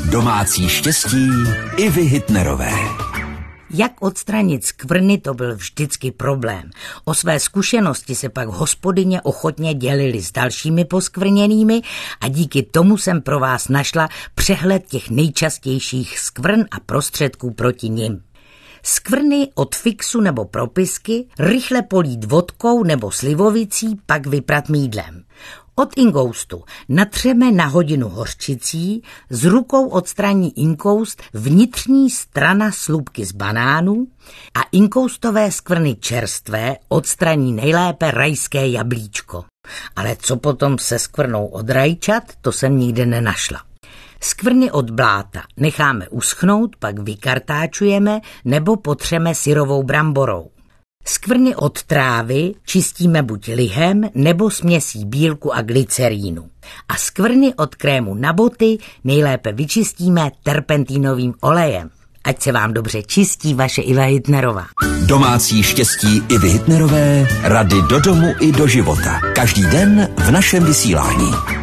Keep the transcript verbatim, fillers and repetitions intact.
Domácí štěstí Ivy Hitnerové. Jak odstranit skvrny, to byl vždycky problém. O své zkušenosti se pak hospodyně ochotně dělili s dalšími poskvrněnými a díky tomu jsem pro vás našla přehled těch nejčastějších skvrn a prostředků proti nim. Skvrny od fixu nebo propisky rychle polít vodkou nebo slivovicí, pak vyprat mýdlem. Od inkoustu natřeme na hodinu hořčicí, s rukou odstraní inkoust vnitřní strana slupky z banánů a inkoustové skvrny čerstvé odstraní nejlépe rajské jablíčko. Ale co potom se skvrnou od rajčat, to jsem nikde nenašla. Skvrny od bláta necháme uschnout, pak vykartáčujeme nebo potřeme syrovou bramborou. Skvrny od trávy čistíme buď lihem nebo směsí bílku a glycerínu. A skvrny od krému na boty nejlépe vyčistíme terpentínovým olejem. Ať se vám dobře čistí vaše Iva Hitnerová. Domácí štěstí Ivy Hitnerové, rady do domu i do života. Každý den v našem vysílání.